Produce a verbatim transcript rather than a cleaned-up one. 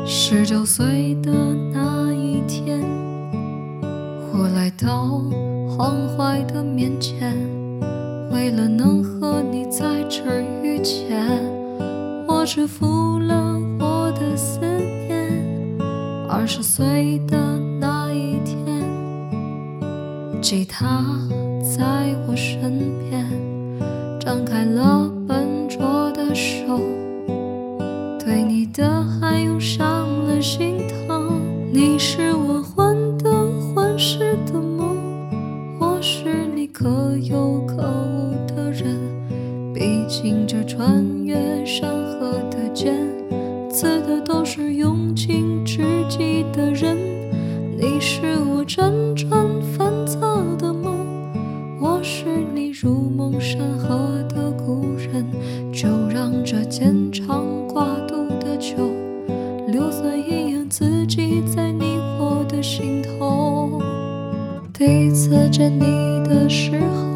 十九岁的那一天，我来到黄淮的面前，为了能和你在这儿遇见，我支付了我的思念。二十岁的那一天，吉他在我身边，张开了笨拙的手，对你的爱涌上了心疼。你是我患得患失的梦，我是你可有可无的人。毕竟这穿越山河的剑，刺的都是用尽知己的人。你是我辗转反侧的梦，我是你如梦山河的故人。就让这牵肠挂肚的酒，硫酸一样刺激在你我的心头。第一次见你的时候，